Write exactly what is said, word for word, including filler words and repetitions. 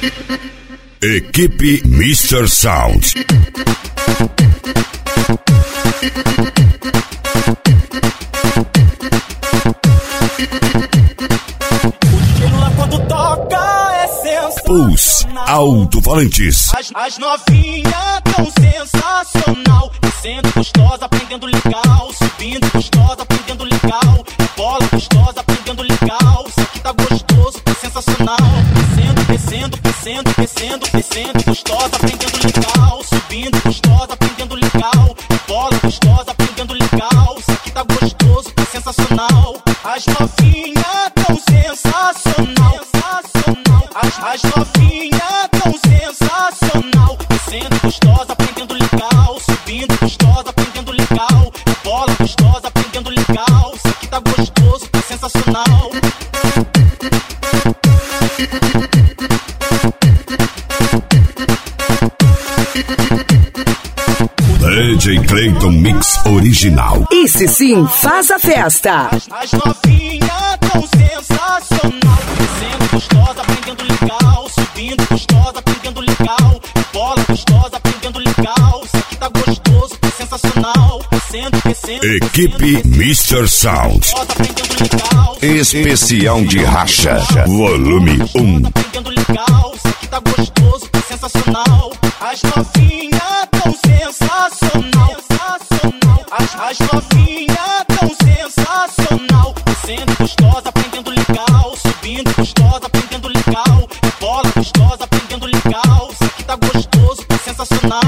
Equipe mister Sound. Quando toca é sensacional. Pulse Alto-Falantes. As, as novinhas tão sensacional. Descendo gostosa, aprendendo legal. Subindo gostosa, aprendendo legal. Bola gostosa, aprendendo legal. Isso aqui tá gostoso, tá sensacional. Descendo, descendo, descendo, descendo, descendo gostosa, aprendendo legal. Subindo gostosa, aprendendo legal. Bola gostosa, aprendendo legal. Isso aqui tá gostoso, tá sensacional. As novinhas tão sensacional. As, as novinhas tão sensacional. Descendo gostosa, aprendendo legal. Subindo gostosa, aprendendo legal. Bola gostosa, aprendendo legal. Isso aqui tá gostoso, tá sensacional. D J Clayton Mix Original. Esse sim faz a festa. As, as novinhas tão sensacional. Descendo gostosa, aprendendo legal. Subindo gostosa, aprendendo legal. Bola gostosa, aprendendo legal. Isso aqui tá gostoso, tá sensacional. Descendo, descendo. Equipe mister Sound. Especial de racha. Volume um. Aprendendo legal. Isso aqui tá gostoso, tá sensacional. As novinhas tão sensacional. As, as novinhas tão sensacional. Descendo gostosa, aprendendo legal. Subindo gostosa, aprendendo legal. Bola gostosa, aprendendo legal. Isso aqui tá gostoso, tá sensacional.